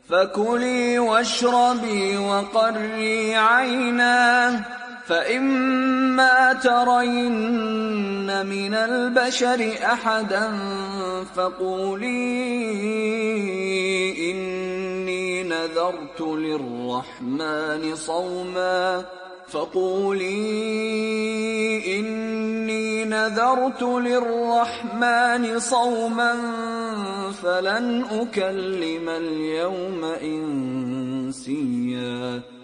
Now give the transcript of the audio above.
فكلي واشربي وقري عينا فإما ترين من البشر أحدا فقولي إني نذرت للرحمن صوما فلن أكلم اليوم إنسيا